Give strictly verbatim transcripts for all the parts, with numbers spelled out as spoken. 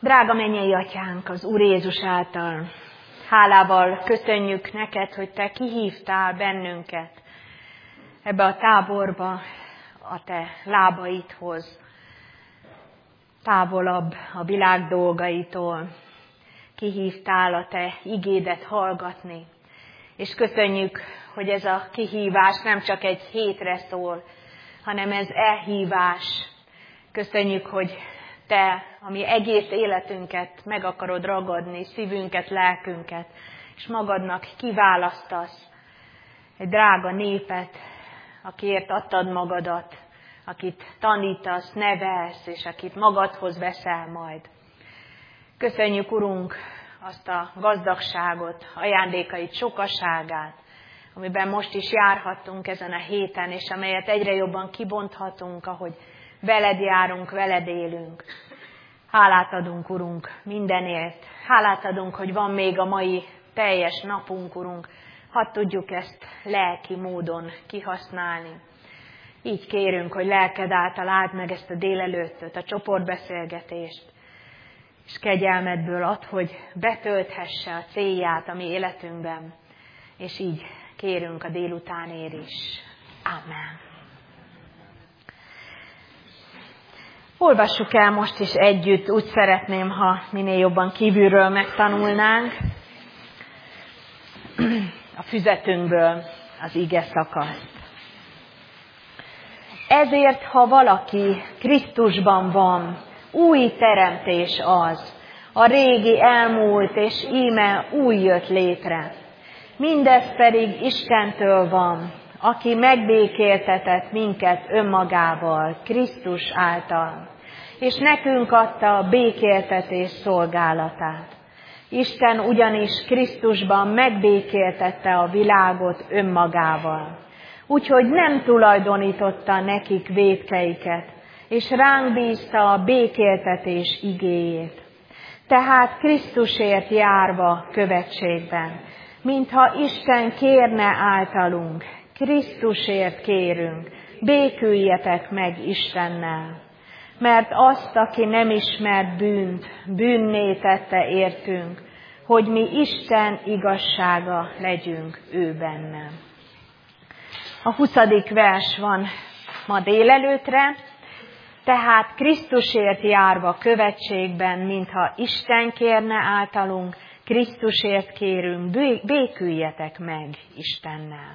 Drága mennyei Atyánk, az Úr Jézus által hálával köszönjük neked, hogy te kihívtál bennünket ebbe a táborba a te lábaidhoz, távolabb a világ dolgaitól. Kihívtál a te igédet hallgatni, és köszönjük, hogy ez a kihívás nem csak egy hétre szól, hanem ez elhívás. Köszönjük, hogy te, ami egész életünket meg akarod ragadni, szívünket, lelkünket, és magadnak kiválasztasz egy drága népet, akiért adtad magadat, akit tanítasz, nevelsz, és akit magadhoz veszel majd. Köszönjük, Urunk, azt a gazdagságot, ajándékait, sokaságát, amiben most is járhattunk ezen a héten, és amelyet egyre jobban kibonthatunk, ahogy veled járunk, veled élünk. Hálát adunk, Urunk, mindenért. Hálát adunk, hogy van még a mai teljes napunk, Urunk. Hadd tudjuk ezt lelki módon kihasználni. Így kérünk, hogy lelked által áld meg ezt a délelőttöt, a csoportbeszélgetést, és kegyelmedből ad, hogy betölthesse a célját a mi életünkben, és így kérünk a délutánért is. Amen. Olvassuk el most is együtt, úgy szeretném, ha minél jobban kívülről megtanulnánk a füzetünkből az ige szakaszt. Ezért, ha valaki Krisztusban van, új teremtés az, a régi elmúlt, és íme új jött létre. Mindez pedig Istentől van, aki megbékéltetett minket önmagával, Krisztus által, és nekünk adta a békéltetés szolgálatát. Isten ugyanis Krisztusban megbékéltette a világot önmagával, úgyhogy nem tulajdonította nekik vétkeiket, és ránk bízta a békéltetés igéjét. Tehát Krisztusért járva követségben, mintha Isten kérne általunk, Krisztusért kérünk, béküljetek meg Istennel. Mert azt, aki nem ismert bűnt, bűnné tette értünk, hogy mi Isten igazsága legyünk ő bennem. A huszadik vers van ma délelőtre, tehát Krisztusért járva követségben, mintha Isten kérne általunk, Krisztusért kérünk, béküljetek meg Istennel.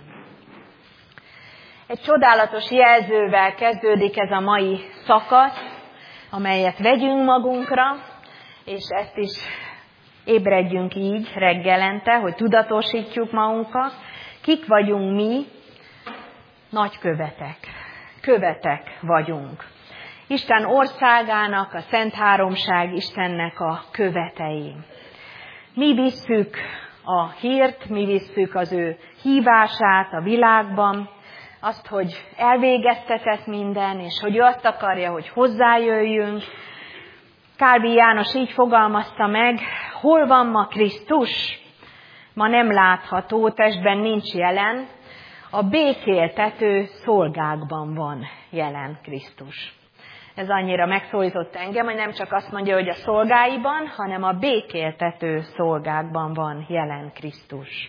Egy csodálatos jelzővel kezdődik ez a mai szakasz, amelyet vegyünk magunkra, és ezt is ébredjünk így reggelente, hogy tudatosítjuk magunkat. Kik vagyunk mi? Nagykövetek. Követek vagyunk. Isten országának, a Szent Háromság Istennek a követei. Mi visszük a hírt, mi visszük az ő hívását a világban, azt, hogy elvégeztetett minden, és hogy ő azt akarja, hogy hozzájöjjünk. Kálvin János így fogalmazta meg, hol van ma Krisztus? Ma nem látható, testben nincs jelen, a békéltető szolgákban van jelen Krisztus. Ez annyira megszólított engem, hogy nem csak azt mondja, hogy a szolgáiban, hanem a békéltető szolgákban van jelen Krisztus.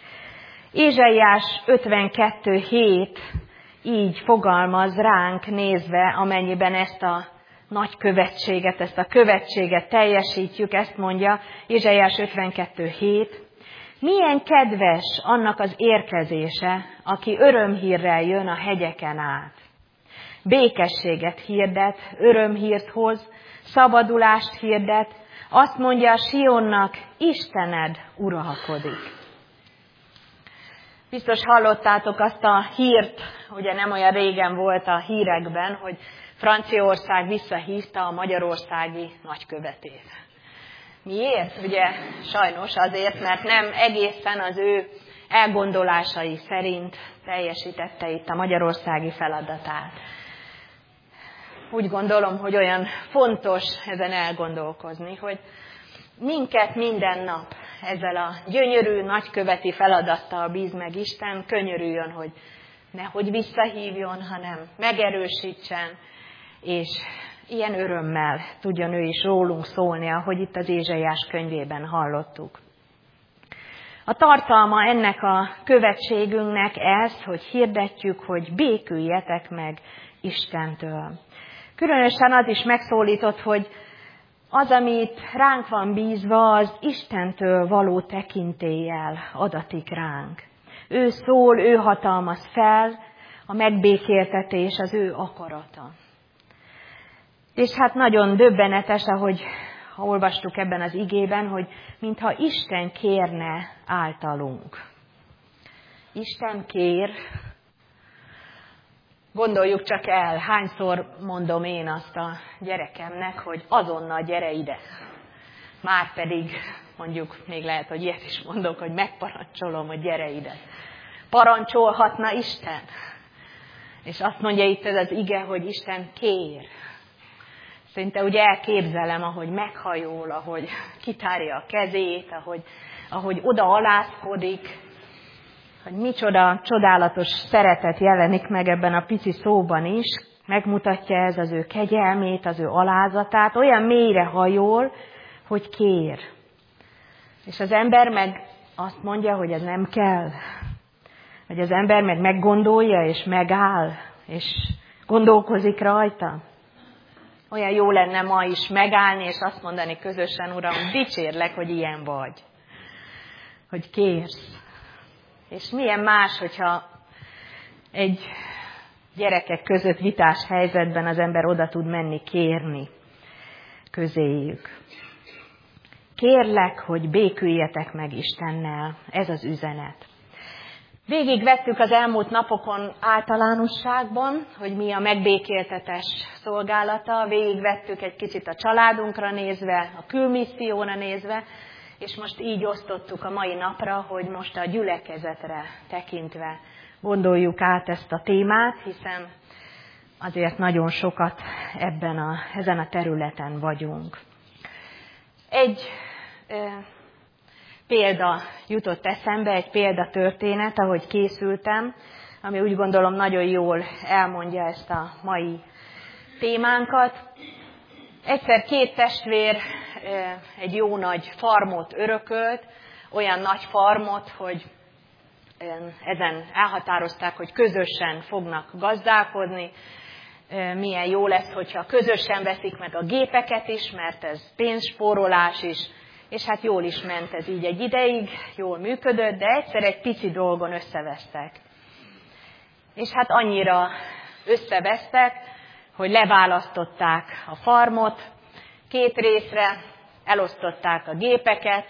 Ézsaiás ötvenkettő hét így fogalmaz ránk nézve, amennyiben ezt a nagy követséget, ezt a követséget teljesítjük, ezt mondja Ézsaiás ötvenkettő hét. Milyen kedves annak az érkezése, aki örömhírrel jön a hegyeken át. Békességet hirdet, örömhírt hoz, szabadulást hirdet, azt mondja a Sionnak, Istened uralkodik. Biztos hallottátok azt a hírt, ugye nem olyan régen volt a hírekben, hogy Franciaország visszahívta a magyarországi nagykövetét. Miért? Ugye sajnos azért, mert nem egészen az ő elgondolásai szerint teljesítette itt a magyarországi feladatát. Úgy gondolom, hogy olyan fontos ezen elgondolkozni, hogy minket minden nap ezzel a gyönyörű nagyköveti feladattal bíz meg Isten, könyörüljön, hogy nehogy visszahívjon, hanem megerősítsen, és ilyen örömmel tudjon ő is rólunk szólni, ahogy itt az Ézsaiás könyvében hallottuk. A tartalma ennek a követségünknek ez, hogy hirdetjük, hogy béküljetek meg Istentől. Különösen az is megszólított, hogy az, amit ránk van bízva, az Istentől való tekintéllyel adatik ránk. Ő szól, ő hatalmaz fel, a megbékéltetés az ő akarata. És hát nagyon döbbenetes, ahogy ha olvastuk ebben az igében, hogy mintha Isten kérne általunk. Isten kér, gondoljuk csak el, hányszor mondom én azt a gyerekemnek, hogy azonnal gyere ide. Márpedig mondjuk még lehet, hogy ilyet is mondok, hogy megparancsolom, hogy gyere ide. Parancsolhatna Isten. És azt mondja itt ez az ige, hogy Isten kér. Szinte úgy elképzelem, ahogy meghajol, ahogy kitárja a kezét, ahogy, ahogy oda alászkodik, hogy micsoda csodálatos szeretet jelenik meg ebben a pici szóban is, megmutatja ez az ő kegyelmét, az ő alázatát, olyan mélyre hajol, hogy kér. És az ember meg azt mondja, hogy ez nem kell. Vagy az ember meg meggondolja, és megáll, és gondolkozik rajta. Olyan jó lenne ma is megállni, és azt mondani közösen, Uram, dicsérlek, hogy ilyen vagy. Hogy kérsz. És milyen más, hogyha egy gyerekek között vitás helyzetben az ember oda tud menni kérni közéjük. Kérlek, hogy béküljetek meg Istennel. Ez az üzenet. Végigvettük az elmúlt napokon általánosságban, hogy mi a megbékéltetés szolgálata. Végigvettük egy kicsit a családunkra nézve, a külmisszióra nézve, és most így osztottuk a mai napra, hogy most a gyülekezetre tekintve gondoljuk át ezt a témát, hiszen azért nagyon sokat ebben a, ezen a területen vagyunk. Egy e, példa jutott eszembe, egy példatörténet, ahogy készültem, ami úgy gondolom nagyon jól elmondja ezt a mai témánkat. Egyszer két testvér egy jó nagy farmot örökölt, olyan nagy farmot, hogy ezen elhatározták, hogy közösen fognak gazdálkodni. Milyen jó lesz, hogyha közösen veszik meg a gépeket is, mert ez pénzspórolás is, és hát jól is ment ez így egy ideig, jól működött, de egyszer egy pici dolgon összevesztek. És hát annyira összevesztek, hogy leválasztották a farmot két részre, elosztották a gépeket,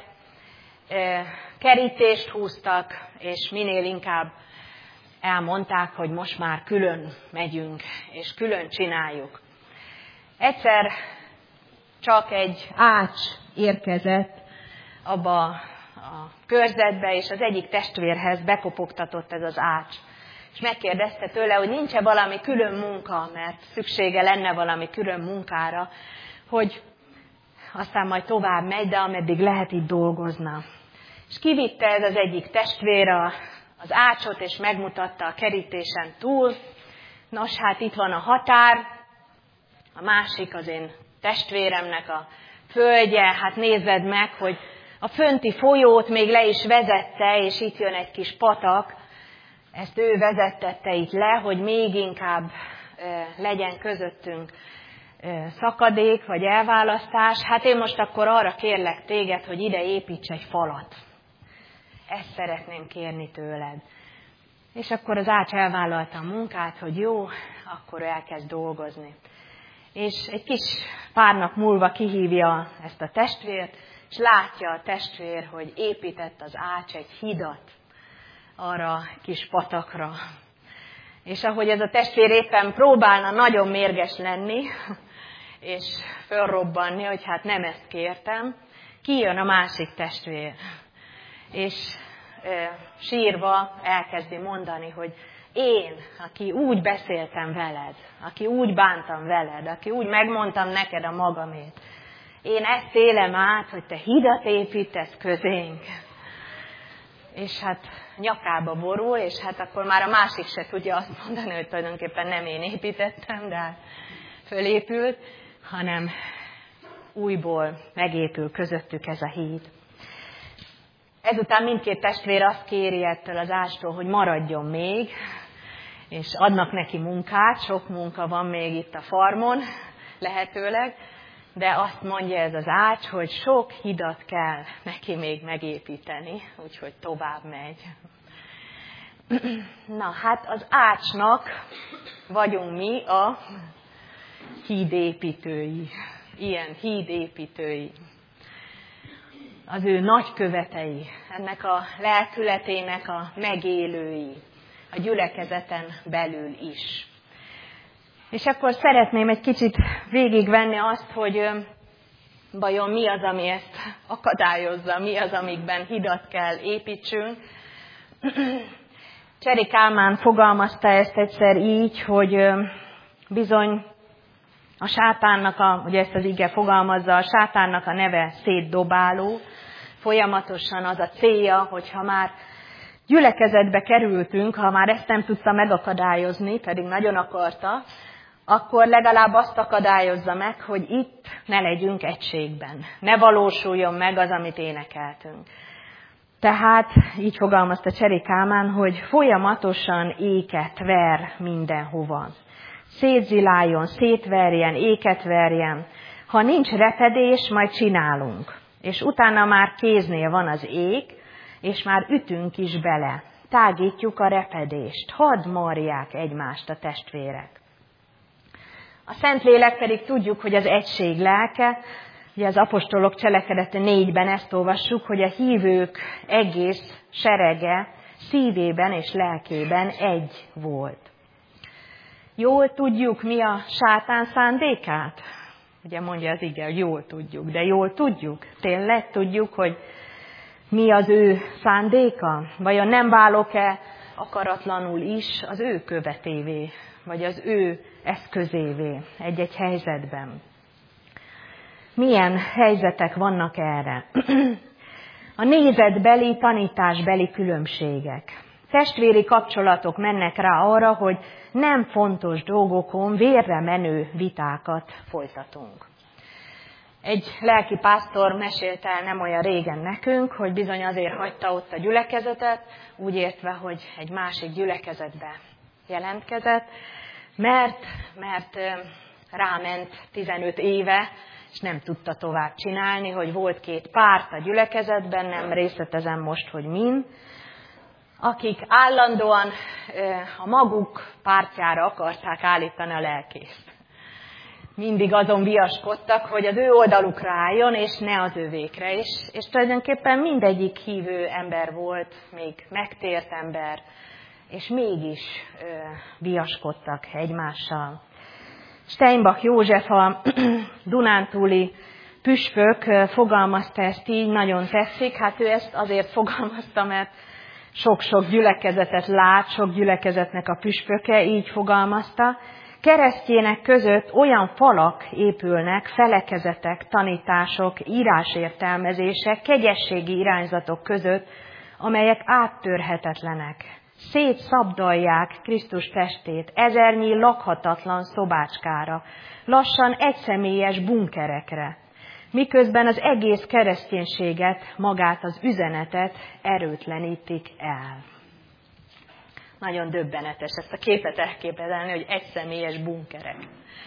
kerítést húztak, és minél inkább elmondták, hogy most már külön megyünk, és külön csináljuk. Egyszer csak egy ács érkezett abba a körzetbe, és az egyik testvérhez bekopogtatott ez az ács. És megkérdezte tőle, hogy nincs-e valami külön munka, mert szüksége lenne valami külön munkára, hogy aztán majd tovább megy, de ameddig lehet, itt dolgozna. És kivitte ez az egyik testvér az ácsot, és megmutatta a kerítésen túl. Nos, hát itt van a határ, a másik az én testvéremnek a földje, hát nézed meg, hogy a fönti folyót még le is vezette, és itt jön egy kis patak, ezt ő vezettette itt le, hogy még inkább legyen közöttünk szakadék, vagy elválasztás. Hát én most akkor arra kérlek téged, hogy ide építs egy falat. Ezt szeretném kérni tőled. És akkor az ács elvállalta a munkát, hogy jó, akkor elkezd dolgozni. És egy kis pár nap múlva kihívja ezt a testvért, és látja a testvér, hogy épített az ács egy hidat arra a kis patakra. És ahogy ez a testvér éppen próbálna nagyon mérges lenni, és fölrobbanni, hogy hát nem ezt kértem, kijön a másik testvér, és e, sírva elkezdi mondani, hogy én, aki úgy beszéltem veled, aki úgy bántam veled, aki úgy megmondtam neked a magamét, én ezt élem át, hogy te hidat építesz közénk. És hát nyakába borul, és hát akkor már a másik se tudja azt mondani, hogy tulajdonképpen nem én építettem, de hát fölépült. hanem újból megépül közöttük ez a híd. Ezután mindkét testvér azt kéri ettől az ácstól, hogy maradjon még, és adnak neki munkát, sok munka van még itt a farmon, lehetőleg, de azt mondja ez az ács, hogy sok hidat kell neki még megépíteni, úgyhogy tovább megy. Na, hát az ácsnak vagyunk mi a hídépítői, ilyen hídépítői, az ő nagykövetei, ennek a lelkületének a megélői, a gyülekezeten belül is. És akkor szeretném egy kicsit végigvenni azt, hogy vajon mi az, ami ezt akadályozza, mi az, amikben hidat kell építsünk. Cseri Kálmán fogalmazta ezt egyszer így, hogy bizony a sátánnak, a, ugye ezt az ige fogalmazza, a sátánnak a neve szétdobáló, folyamatosan az a célja, hogyha már gyülekezetbe kerültünk, ha már ezt nem tudta megakadályozni, pedig nagyon akarta, akkor legalább azt akadályozza meg, hogy itt ne legyünk egységben. Ne valósuljon meg az, amit énekeltünk. Tehát így fogalmazta Cseri Kálmán, hogy folyamatosan éket ver mindenhova. Szétziláljon, szétverjen, éket verjen. Ha nincs repedés, majd csinálunk. És utána már kéznél van az ék, és már ütünk is bele. Tágítjuk a repedést. Hadd marják egymást a testvérek. A Szentlélek pedig tudjuk, hogy az egység lelke, ugye az apostolok cselekedete négyben ezt olvassuk, hogy a hívők egész serege szívében és lelkében egy volt. Jól tudjuk, mi a sátán szándékát? Ugye mondja az ige, hogy jól tudjuk, de jól tudjuk. Tényleg tudjuk, hogy mi az ő szándéka? Vajon nem válok-e akaratlanul is az ő követévé, vagy az ő eszközévé egy-egy helyzetben? Milyen helyzetek vannak erre? A nézetbeli, tanításbeli különbségek. Testvéri kapcsolatok mennek rá arra, hogy nem fontos dolgokon vérre menő vitákat folytatunk. Egy lelki pásztor mesélte el nem olyan régen nekünk, hogy bizony azért hagyta ott a gyülekezetet, úgy értve, hogy egy másik gyülekezetbe jelentkezett, mert, mert ráment tizenöt éve, és nem tudta tovább csinálni, hogy volt két párt a gyülekezetben, nem részletezem most, hogy mind, akik állandóan a maguk pártjára akarták állítani a lelkészt. Mindig azon viaskodtak, hogy az ő oldalukra álljon, és ne az övékre. És, és tulajdonképpen mindegyik hívő ember volt, még megtért ember, és mégis ö, viaskodtak egymással. Steinbach József, a dunántúli püspök fogalmazta ezt így, nagyon tetszik. Hát ő ezt azért fogalmazta, mert sok-sok gyülekezetet lát, sok gyülekezetnek a püspöke, így fogalmazta. Keresztjének között olyan falak épülnek, felekezetek, tanítások, írásértelmezések, kegyességi irányzatok között, amelyek áttörhetetlenek. Szétszabdalják Krisztus testét ezernyi lakhatatlan szobácskára, lassan egyszemélyes bunkerekre, miközben az egész kereszténységet, magát az üzenetet erőtlenítik el. Nagyon döbbenetes ezt a képet elképzelni, hogy egyszemélyes bunkerek.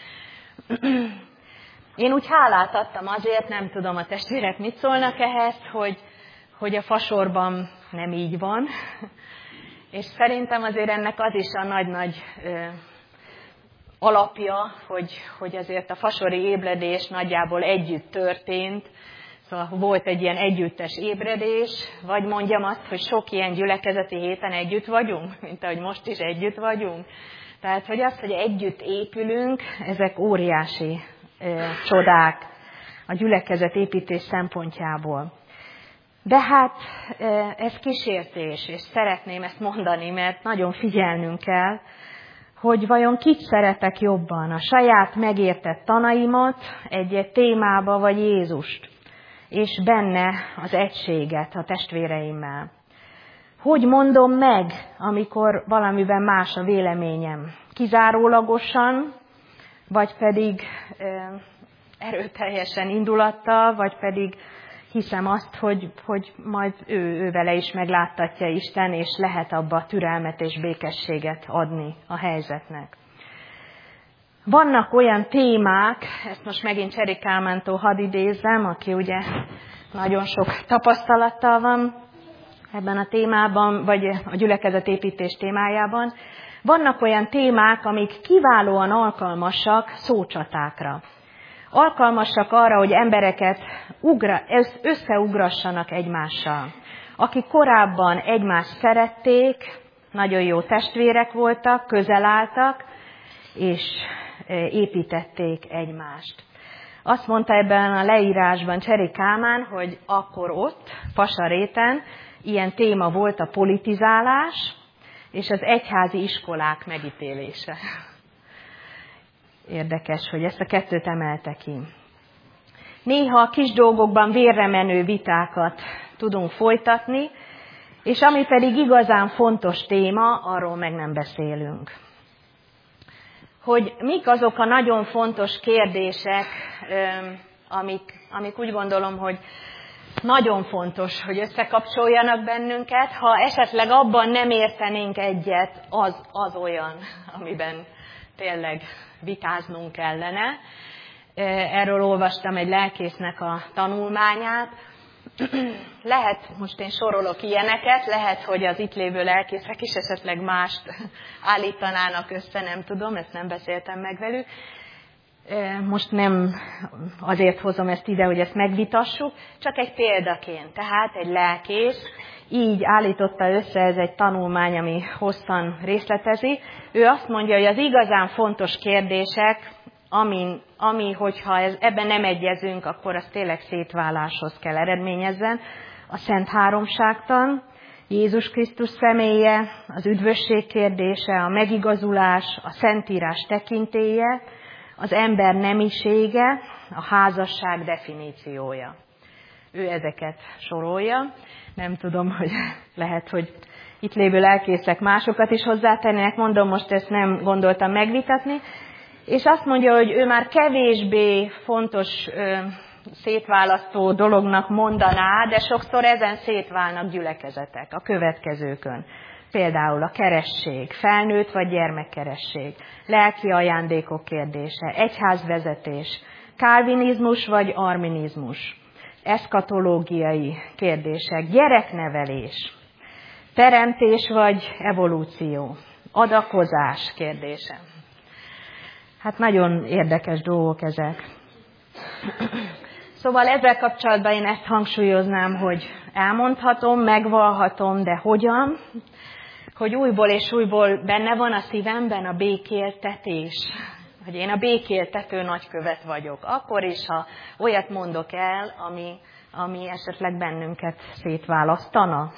Én úgy hálát adtam azért, nem tudom a testvérek mit szólnak ehhez, hogy, hogy a Fasorban nem így van. És szerintem azért ennek az is a nagy-nagy ö, alapja, hogy, hogy azért a fasori ébredés nagyjából együtt történt. Szóval volt egy ilyen együttes ébredés, vagy mondjam azt, hogy sok ilyen gyülekezeti héten együtt vagyunk, mint ahogy most is együtt vagyunk. Tehát, hogy az, hogy együtt épülünk, ezek óriási ö, csodák a gyülekezet építés szempontjából. De hát ez kísértés, és szeretném ezt mondani, mert nagyon figyelnünk kell, hogy vajon kit szeretek jobban, a saját megértett tanaimat egy-egy témába, vagy Jézust, és benne az egységet a testvéreimmel. Hogy mondom meg, amikor valamiben más a véleményem? Kizárólagosan, vagy pedig erőteljesen indulattal, vagy pedig hiszem azt, hogy, hogy majd ő, ő vele is megláttatja Isten, és lehet abba türelmet és békességet adni a helyzetnek. Vannak olyan témák, ezt most megint Cseri Kálmántól hadd idézzem, aki ugye nagyon sok tapasztalattal van ebben a témában, vagy a gyülekezetépítés témájában. Vannak olyan témák, amik kiválóan alkalmasak szócsatákra. Alkalmasak arra, hogy embereket ugra, összeugrassanak egymással. Akik korábban egymást szerették, nagyon jó testvérek voltak, közel álltak, és építették egymást. Azt mondta ebben a leírásban Cseri Kálmán, hogy akkor ott, Pasaréten, ilyen téma volt a politizálás és az egyházi iskolák megítélése. Érdekes, hogy ezt a kettőt emelte ki. Néha a kis dolgokban vérre menő vitákat tudunk folytatni, és ami pedig igazán fontos téma, arról meg nem beszélünk. Hogy mik azok a nagyon fontos kérdések, amik, amik úgy gondolom, hogy nagyon fontos, hogy összekapcsoljanak bennünket. Ha esetleg abban nem értenénk egyet, az, az olyan, amiben tényleg vitáznunk kellene. Erről olvastam egy lelkésznek a tanulmányát. Lehet, most én sorolok ilyeneket, lehet, hogy az itt lévő lelkészek is esetleg mást állítanának össze, nem tudom, ezt nem beszéltem meg velük. Most nem azért hozom ezt ide, hogy ezt megvitassuk, csak egy példaként. Tehát egy lelkész így állította össze, ez egy tanulmány, ami hosszan részletezi. Ő azt mondja, hogy az igazán fontos kérdések, ami, ami hogyha ez, ebben nem egyezünk, akkor az tényleg szétváláshoz kell eredményezzen. A Szent Háromságtan, Jézus Krisztus személye, az üdvösség kérdése, a megigazulás, a Szentírás tekintélye, az ember nemisége, a házasság definíciója. Ő ezeket sorolja. Nem tudom, hogy lehet, hogy itt lévő lelkészek másokat is hozzátennének, mondom, most ezt nem gondoltam megvitatni. És azt mondja, hogy ő már kevésbé fontos ö, szétválasztó dolognak mondaná, de sokszor ezen szétválnak gyülekezetek a következőkön. Például a keresség, felnőtt vagy gyermekkeresség, lelki ajándékok kérdése, egyházvezetés, kálvinizmus vagy arminizmus, eszkatológiai kérdések, gyereknevelés, teremtés vagy evolúció, adakozás kérdése. Hát nagyon érdekes dolgok ezek. Szóval ezzel kapcsolatban én ezt hangsúlyoznám, hogy elmondhatom, megvalhatom, de hogyan? Hogy újból és újból benne van a szívemben a békéltetés. Hogy én a békéltető nagykövet vagyok. Akkor is, ha olyat mondok el, ami, ami esetleg bennünket szétválasztana.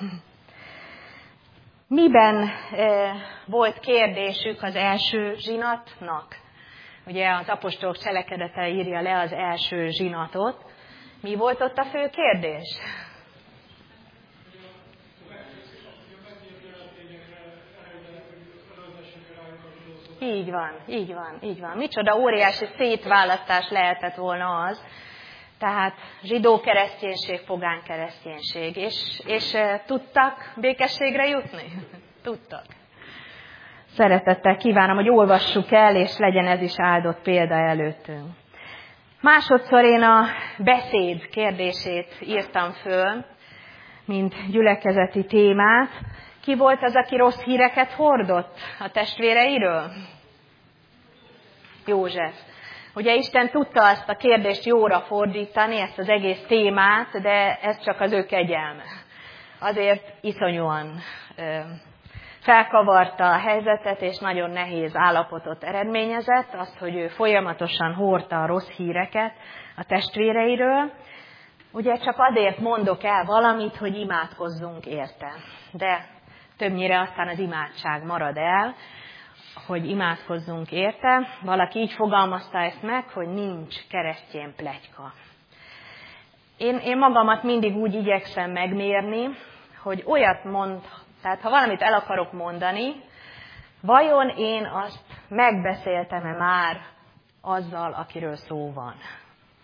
Miben e, volt kérdésük az első zsinatnak? Ugye az apostolok cselekedete írja le az első zsinatot. Mi volt ott a fő kérdés? Így van, így van, így van. Micsoda óriási szétválasztás lehetett volna az. Tehát zsidó kereszténység, pogány kereszténység. És, és tudtak békességre jutni? Tudtak. Szeretettel kívánom, hogy olvassuk el, és legyen ez is áldott példa előttünk. Másodszor én a beszéd kérdését írtam föl, mint gyülekezeti témát. Ki volt az, aki rossz híreket hordott a testvéreiről? József. Ugye Isten tudta azt a kérdést jóra fordítani, ezt az egész témát, de ez csak az ő kegyelme. Azért iszonyúan ö, felkavarta a helyzetet, és nagyon nehéz állapotot eredményezett, azt, hogy ő folyamatosan hordta a rossz híreket a testvéreiről. Ugye csak azért mondok el valamit, hogy imádkozzunk érte. De többnyire aztán az imádság marad el, hogy imádkozzunk érte. Valaki így fogalmazta ezt meg, hogy nincs keresztény pletyka. Én, én magamat mindig úgy igyekszem megmérni, hogy olyat mond, tehát ha valamit el akarok mondani, vajon én azt megbeszéltem-e már azzal, akiről szó van.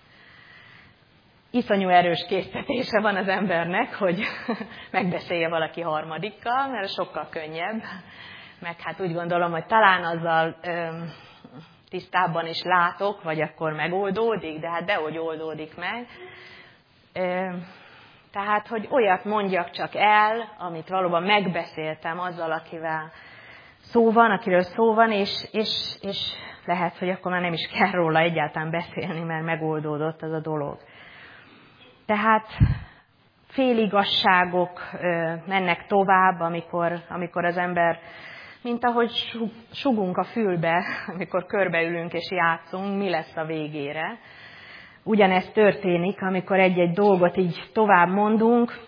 iszonyú erős késztetése van az embernek, hogy megbeszélje valaki harmadikkal, mert sokkal könnyebb. Meg hát úgy gondolom, hogy talán azzal ö, tisztábban is látok, vagy akkor megoldódik, de hát dehogy oldódik meg. Ö, tehát, hogy olyat mondjak csak el, amit valóban megbeszéltem azzal, akivel szó van, akiről szó van, és, és, és lehet, hogy akkor már nem is kell róla egyáltalán beszélni, mert megoldódott az a dolog. Tehát féligasságok mennek tovább, amikor, amikor az ember, mint ahogy sugunk a fülbe, amikor körbeülünk és játszunk, mi lesz a végére. Ugyanezt történik, amikor egy-egy dolgot így tovább mondunk,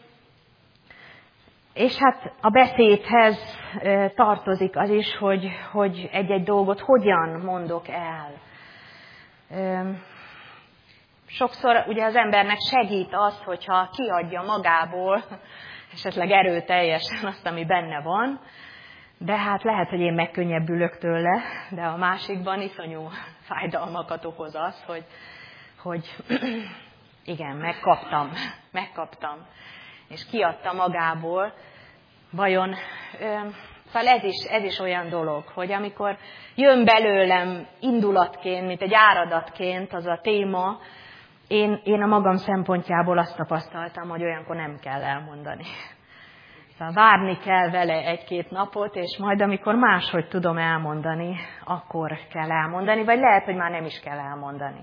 és hát a beszédhez tartozik az is, hogy, hogy egy-egy dolgot hogyan mondok el. Sokszor ugye az embernek segít az, hogyha kiadja magából, esetleg erőteljesen azt, ami benne van, de hát lehet, hogy én megkönnyebbülök tőle, de a másikban iszonyú fájdalmakat okoz az, hogy, hogy igen, megkaptam, megkaptam, és kiadta magából. Vajon, szóval ez is, ez is olyan dolog, hogy amikor jön belőlem indulatként, mint egy áradatként az a téma, Én, én a magam szempontjából azt tapasztaltam, hogy olyankor nem kell elmondani. Szóval várni kell vele egy-két napot, és majd amikor máshogy tudom elmondani, akkor kell elmondani, vagy lehet, hogy már nem is kell elmondani.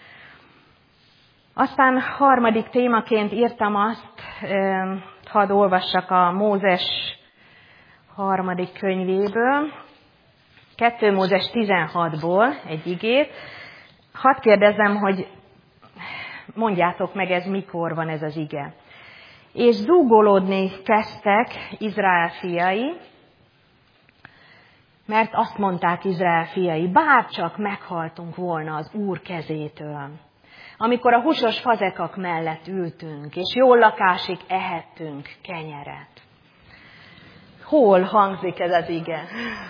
Aztán harmadik témaként írtam azt, hadd olvassak a Mózes harmadik könyvéből, kettő Mózes tizenhatból egy igét. Hadd kérdezzem, hogy mondjátok meg, ez mikor van ez az ige. És zúgolódni kezdtek Izrael fiai, mert azt mondták Izrael fiai, bárcsak meghaltunk volna az Úr kezétől. Amikor a húsos fazekak mellett ültünk, és jól lakásig ehettünk kenyeret. Hol hangzik ez az ige?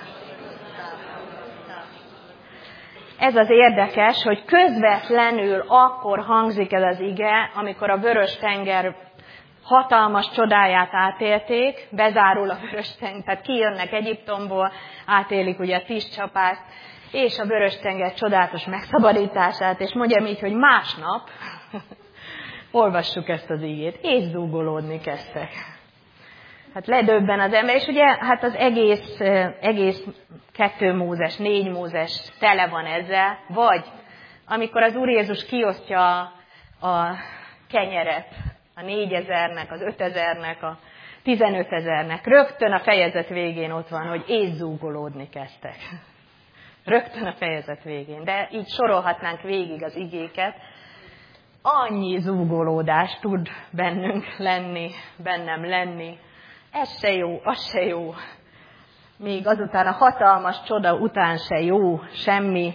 Ez az érdekes, hogy közvetlenül akkor hangzik ez az ige, amikor a Vörös-tenger hatalmas csodáját átélték, bezárul a Vörös-tenger, tehát kijönnek Egyiptomból, átélik ugye a tíz csapást, és a Vörös-tenger csodálatos megszabadítását, és mondjam így, hogy másnap olvassuk ezt az igét, és zúgolódni kezdtek. Hát ledöbben az ember, és ugye hát az egész, egész kettő Mózes, négy Mózes tele van ezzel, vagy amikor az Úr Jézus kiosztja a, a kenyeret a négyezernek, az ötezernek, a tizenötezernek, rögtön a fejezet végén ott van, hogy és zúgolódni kezdtek. Rögtön a fejezet végén, de így sorolhatnánk végig az igéket. Annyi zúgolódás tud bennünk lenni, bennem lenni. Ez se jó, az se jó. Még azután a hatalmas csoda után se jó, semmi.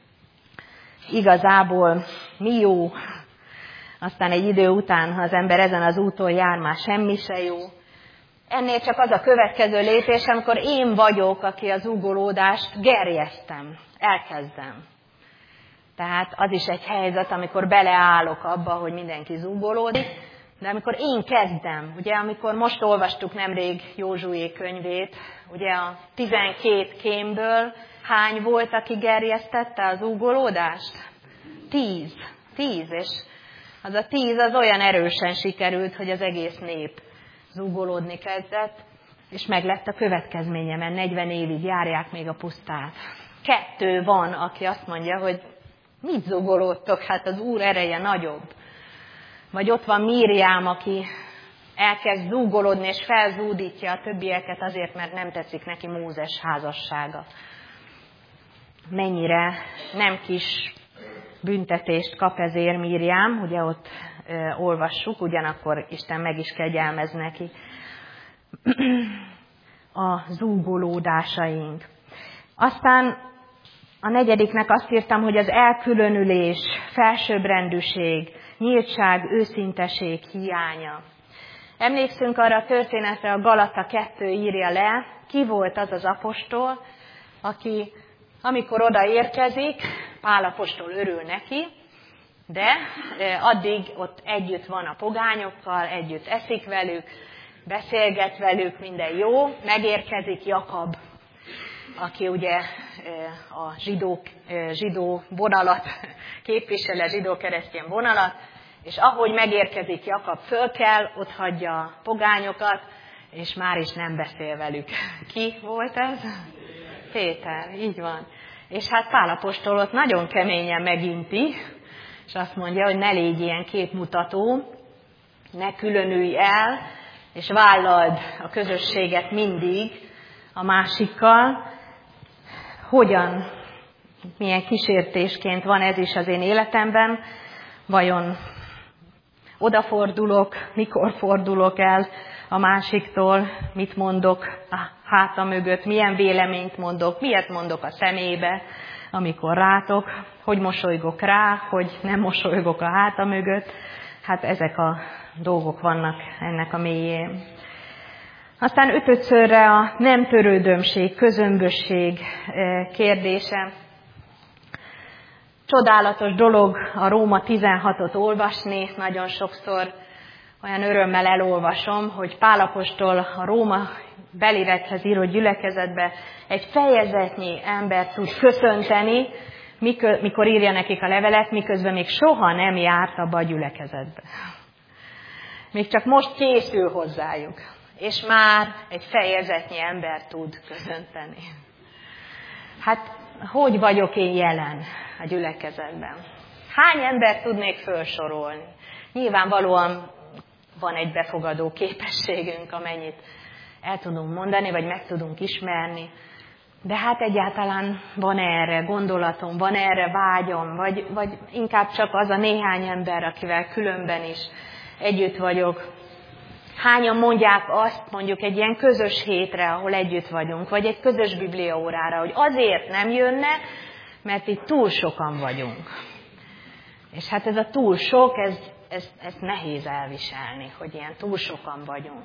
Igazából mi jó. Aztán egy idő után, ha az ember ezen az úton jár, már semmi se jó. Ennél csak az a következő lépés, amikor én vagyok, aki az zúgolódást gerjesztem, elkezdem. Tehát az is egy helyzet, amikor beleállok abba, hogy mindenki zúgolódik, de amikor én kezdem, ugye amikor most olvastuk nemrég Józsué könyvét, ugye a tizenkét kémből hány volt, aki gerjesztette az zúgolódást? Tíz. Tíz, és az a tíz az olyan erősen sikerült, hogy az egész nép zúgolódni kezdett, és meg lett a következménye, mert negyven évig járják még a pusztát. Kettő van, aki azt mondja, hogy mit zúgolódtok, hát az Úr ereje nagyobb. Vagy ott van Míriám, aki elkezd zúgolódni, és felzúdítja a többieket azért, mert nem tetszik neki Mózes házassága. Mennyire nem kis büntetést kap ezért Míriám, ugye ott ö, olvassuk, ugyanakkor Isten meg is kegyelmez neki. A zúgolódásaink. Aztán a negyediknek azt írtam, hogy az elkülönülés, felsőbbrendűség, nyíltság, őszinteség hiánya. Emlékszünk arra a történetre, a Galata kettő írja le, ki volt az az apostol, aki amikor odaérkezik, Pál apostol örül neki, De addig ott együtt van a pogányokkal, együtt eszik velük, beszélget velük, minden jó, megérkezik Jakab, aki ugye a zsidó, zsidó vonalat képvisel, a zsidó-keresztény vonalat, és ahogy megérkezik Jakab, föl kell, ott hagyja a pogányokat, és már is nem beszél velük. Ki volt ez? Péter, így van. És hát Pál apostol ott nagyon keményen meginti, és azt mondja, hogy ne légy ilyen képmutató, ne különülj el, és vállald a közösséget mindig a másikkal. Hogyan, milyen kísértésként van ez is az én életemben, vajon odafordulok, mikor fordulok el a másiktól, mit mondok a háta mögött, milyen véleményt mondok, miért mondok a szemébe, amikor rátok, hogy mosolygok rá, hogy nem mosolygok a háta mögött. Hát ezek a dolgok vannak ennek a mélyén. Aztán ötödszörre a nem törődömség, közömbösség kérdése. Csodálatos dolog a Róma tizenhatot olvasni, nagyon sokszor olyan örömmel elolvasom, hogy Pál apostol a Róma belirekhez írott gyülekezetbe egy fejezetnyi embert tud köszönteni, mikor írja nekik a levelet, miközben még soha nem járt abba a gyülekezetbe. Még csak most készül hozzájuk, és már egy fejezetnyi embert tud köszönteni. Hát, hogy vagyok én jelen a gyülekezetben? Hány embert tudnék felsorolni? Nyilvánvalóan van egy befogadó képességünk, amennyit el tudunk mondani, vagy meg tudunk ismerni. De hát egyáltalán van erre gondolatom, van erre vágyom, vagy, vagy inkább csak az a néhány ember, akivel különben is együtt vagyok. Hányan mondják azt mondjuk egy ilyen közös hétre, ahol együtt vagyunk, vagy egy közös bibliaórára, hogy azért nem jönne, mert itt túl sokan vagyunk. És hát ez a túl sok, ez, ez, ez nehéz elviselni, hogy ilyen túl sokan vagyunk.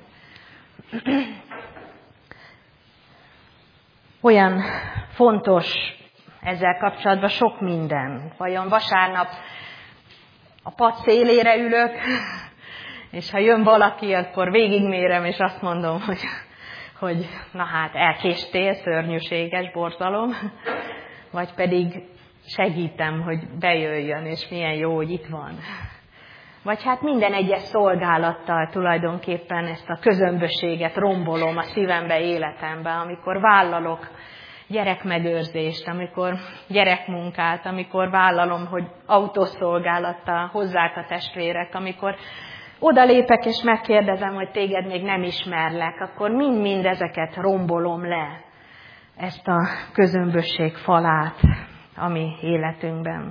Olyan fontos ezzel kapcsolatban sok minden. Vajon vasárnap a pad szélére ülök, és ha jön valaki, akkor végigmérem, és azt mondom, hogy, hogy na hát elkéstél, szörnyűséges borzalom, vagy pedig segítem, hogy bejöjjön, és milyen jó, hogy itt van. Vagy hát minden egyes szolgálattal tulajdonképpen ezt a közömbösséget rombolom a szívembe, életembe, amikor vállalok gyerekmegőrzést, amikor gyerekmunkát, amikor vállalom, hogy autószolgálattal hozzák a testvérek, amikor odalépek és megkérdezem, hogy téged még nem ismerlek, akkor mind-mind ezeket rombolom le, ezt a közömbösség falát a mi életünkben.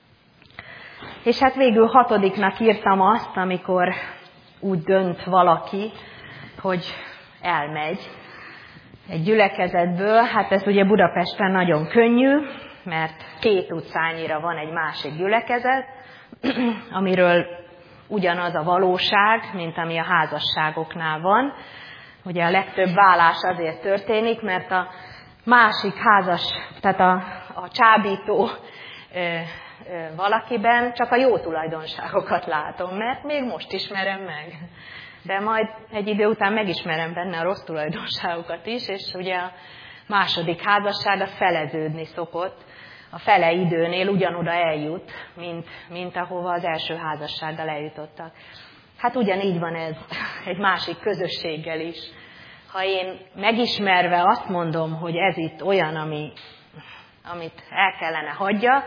És hát végül hatodiknak írtam azt, amikor úgy dönt valaki, hogy elmegy egy gyülekezetből. Hát ez ugye Budapesten nagyon könnyű, mert két utcányira van egy másik gyülekezet, amiről ugyanaz a valóság, mint ami a házasságoknál van. Ugye a legtöbb válás azért történik, mert a másik házas, tehát a, a csábító ö, ö, valakiben csak a jó tulajdonságokat látom, mert még most ismerem meg. De majd egy idő után megismerem benne a rossz tulajdonságokat is, és ugye a második házasság az feleződni szokott. A fele időnél ugyanoda eljut, mint, mint ahova az első házassággal eljutottak. Hát ugyanígy van ez egy másik közösséggel is. Ha én megismerve azt mondom, hogy ez itt olyan, ami, amit el kellene hagyjak,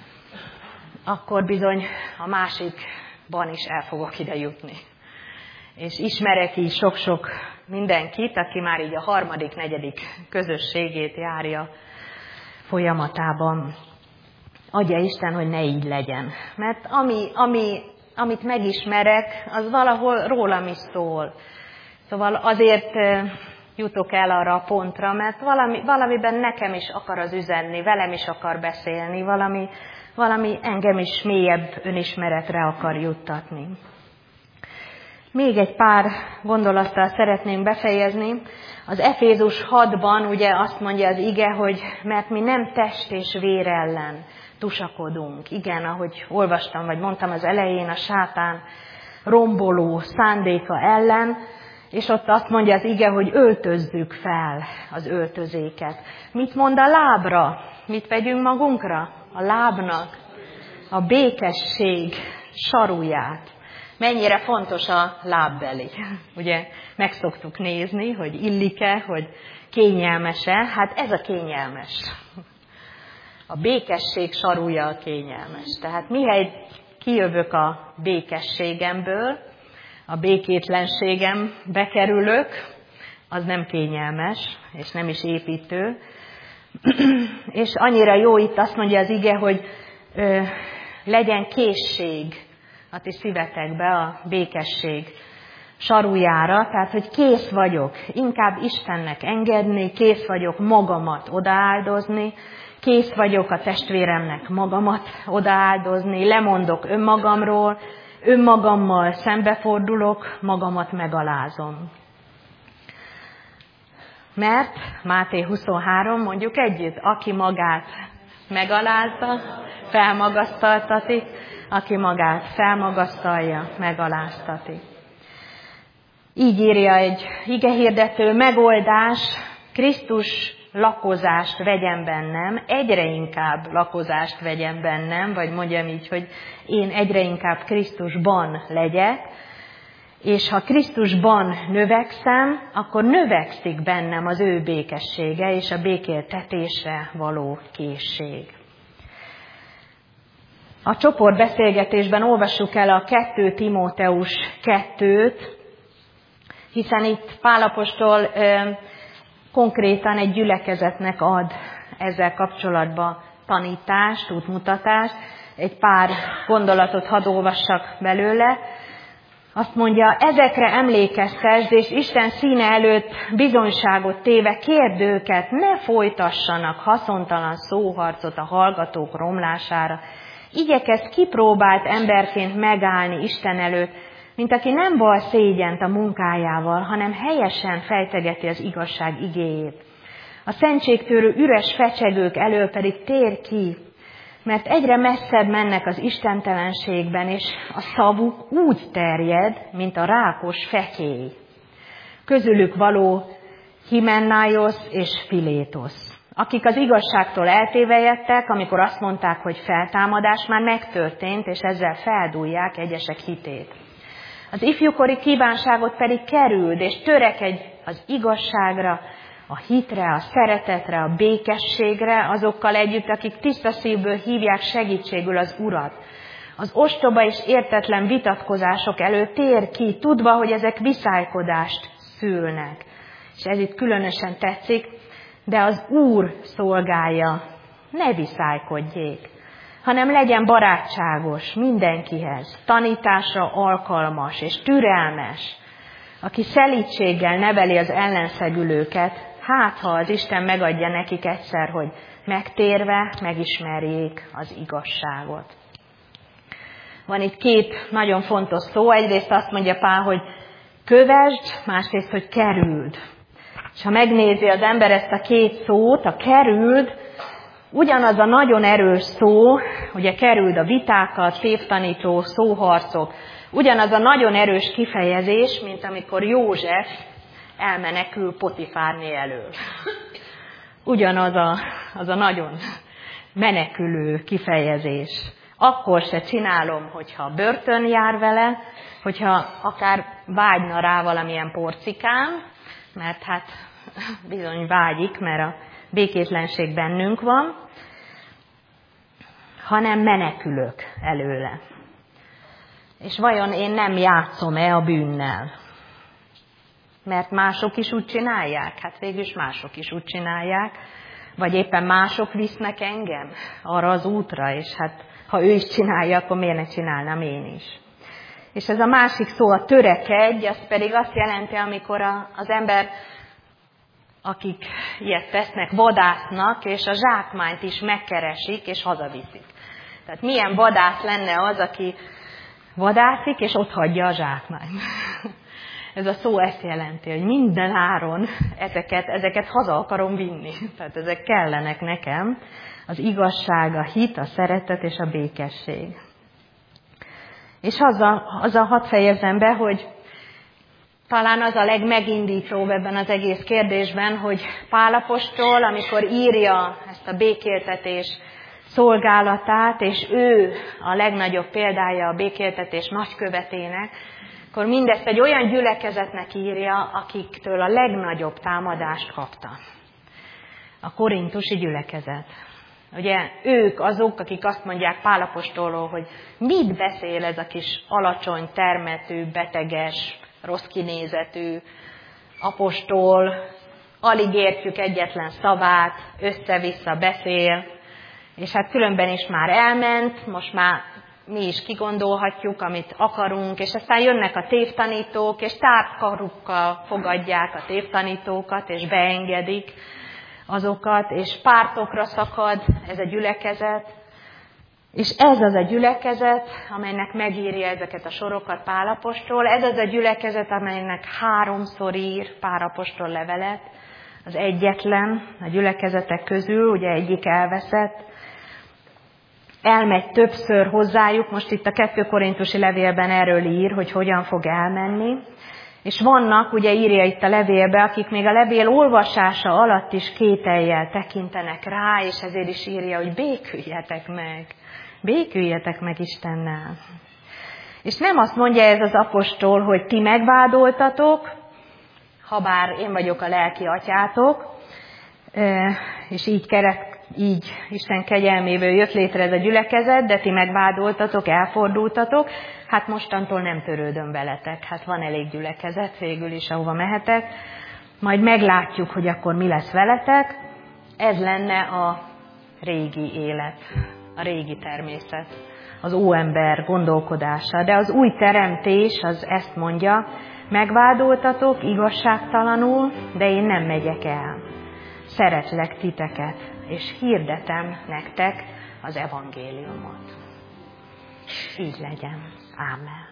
akkor bizony a másikban is el fogok ide jutni. És ismerek így sok-sok mindenkit, aki már így a harmadik, negyedik közösségét járja folyamatában. Adja Isten, hogy ne így legyen. Mert ami, ami, amit megismerek, az valahol rólam is szól. Szóval azért jutok el arra a pontra, mert valami, valamiben nekem is akar az üzenni, velem is akar beszélni, valami, valami engem is mélyebb önismeretre akar juttatni. Még egy pár gondolattal szeretném befejezni. Az Efézus hatban ugye azt mondja az ige, hogy mert mi nem test és vér ellen tusakodunk. Igen, ahogy olvastam, vagy mondtam az elején, a sátán romboló szándéka ellen, és ott azt mondja az ige, hogy öltözzük fel az öltözéket. Mit mond a lábra? Mit vegyünk magunkra? A lábnak a békesség saruját. Mennyire fontos a lábbeli. Ugye meg szoktuk nézni, hogy illik-e, hogy kényelmes-e. Hát ez a kényelmes. A békesség sarúja a kényelmes. Tehát mihelyt kijövök a békességemből, a békétlenségem bekerülök, az nem kényelmes, és nem is építő. És annyira jó itt azt mondja az ige, hogy ö, legyen készség a ti szívetekbe a békesség sarújára, tehát, hogy kész vagyok inkább Istennek engedni, kész vagyok magamat odaáldozni, kész vagyok a testvéremnek magamat odaáldozni, lemondok önmagamról, önmagammal szembefordulok, magamat megalázom. Mert Máté huszonhárom, mondjuk együtt, aki magát megalázza, felmagasztaltatik, aki magát felmagasztalja, megaláztatik. Így írja egy igehirdető, megoldás, Krisztus lakozást vegyen bennem, egyre inkább lakozást vegyen bennem, vagy mondjam így, hogy én egyre inkább Krisztusban legyek, és ha Krisztusban növekszem, akkor növekszik bennem az ő békessége és a békéltetésre való készség. A csoportbeszélgetésben olvassuk el a kettő Timóteus kettőt, hiszen itt Pál apostol ö, konkrétan egy gyülekezetnek ad ezzel kapcsolatban tanítást, útmutatást. Egy pár gondolatot hadd olvassak belőle. Azt mondja, ezekre emlékeztesd, és Isten színe előtt bizonyságot téve kérd őket, ne folytassanak haszontalan szóharcot a hallgatók romlására. Igyekezz kipróbált emberként megállni Isten előtt, mint aki nem val szégyent a munkájával, hanem helyesen fejtegeti az igazság igéjét. A szentségtörő üres fecsegők elől pedig tér ki, mert egyre messzebb mennek az istentelenségben, és a szavuk úgy terjed, mint a rákos fekély. Közülük való Himenaios és Filétos, akik az igazságtól eltévejedtek, amikor azt mondták, hogy feltámadás már megtörtént, és ezzel feldúlják egyesek hitét. Az ifjúkori kívánságot pedig kerüld, és törekedj az igazságra, a hitre, a szeretetre, a békességre, azokkal együtt, akik tiszta szívből hívják segítségül az Urat. Az ostoba és értetlen vitatkozások előtt tér ki, tudva, hogy ezek viszálykodást szülnek. És ez itt különösen tetszik, de az Úr szolgálja, ne viszálykodjék, hanem legyen barátságos mindenkihez, tanításra alkalmas és türelmes, aki szelídséggel neveli az ellenszegülőket, hát ha az Isten megadja nekik egyszer, hogy megtérve megismerjék az igazságot. Van itt két nagyon fontos szó, egyrészt azt mondja Pál, hogy kövesd, másrészt, hogy kerüld. És ha megnézi az ember ezt a két szót, a kerüld, ugyanaz a nagyon erős szó, ugye kerüld a vitákat, tévtanító szóharcok, ugyanaz a nagyon erős kifejezés, mint amikor József elmenekül Potifárné elől. Ugyanaz a, az a nagyon menekülő kifejezés. Akkor se csinálom, hogyha börtön jár vele, hogyha akár vágyna rá valamilyen porcikám, mert hát bizony vágyik, mert a békétlenség bennünk van, hanem menekülök előle. És vajon én nem játszom-e a bűnnel? Mert mások is úgy csinálják? Hát végülis mások is úgy csinálják. Vagy éppen mások visznek engem arra az útra, és hát ha ő is csinálja, akkor miért ne csinálnám én is? És ez a másik szó, a törekedj, az pedig azt jelenti, amikor a, az ember, akik ilyet tesznek, vadásznak, és a zsákmányt is megkeresik, és hazaviszik. Tehát milyen vadász lenne az, aki vadászik, és ott hagyja a zsákmányt. Ez a szó ezt jelenti, hogy minden áron ezeket, ezeket haza akarom vinni. Tehát ezek kellenek nekem. az igazság, a hit, a szeretet és a békesség. És azzal, azzal hadd fejezzem be, hogy talán az a legmegindítóbb ebben az egész kérdésben, hogy Pál apostol, amikor írja ezt a békéltetés szolgálatát, és ő a legnagyobb példája a békéltetés nagykövetének, akkor mindezt egy olyan gyülekezetnek írja, akiktől a legnagyobb támadást kapta. A korintusi gyülekezet. Ugye ők azok, akik azt mondják Pál apostolról, hogy mit beszél ez a kis alacsony termetű, beteges, rossz kinézetű apostol, alig értjük egyetlen szavát, össze-vissza beszél, és hát különben is már elment, most már mi is kigondolhatjuk, amit akarunk, és aztán jönnek a tévtanítók, és tártkarukkal fogadják a tévtanítókat, és beengedik azokat, és pártokra szakad ez a gyülekezet. És ez az a gyülekezet, amelynek megírja ezeket a sorokat Pál apostol, ez az a gyülekezet, amelynek háromszor ír Pál apostol levelet, az egyetlen a gyülekezetek közül, ugye egyik elveszett, elmegy többször hozzájuk, most itt a kettő korintusi levélben erről ír, hogy hogyan fog elmenni, és vannak, ugye írja itt a levélbe, akik még a levél olvasása alatt is kétellyel tekintenek rá, és ezért is írja, hogy béküljetek meg, béküljetek meg Istennel. És nem azt mondja ez az apostol, hogy ti megvádoltatok, habár én vagyok a lelki atyátok, és így kerek, így Isten kegyelméből jött létre ez a gyülekezet, de ti megvádoltatok, elfordultatok, hát mostantól nem törődöm veletek. Hát van elég gyülekezet végül is, ahova mehetek. Majd meglátjuk, hogy akkor mi lesz veletek. Ez lenne a régi élet, a régi természet, az óember gondolkodása. De az új teremtés az ezt mondja, megvádoltatok igazságtalanul, de én nem megyek el. Szeretlek titeket, és hirdetem nektek az evangéliumot. Így legyen. Ámen.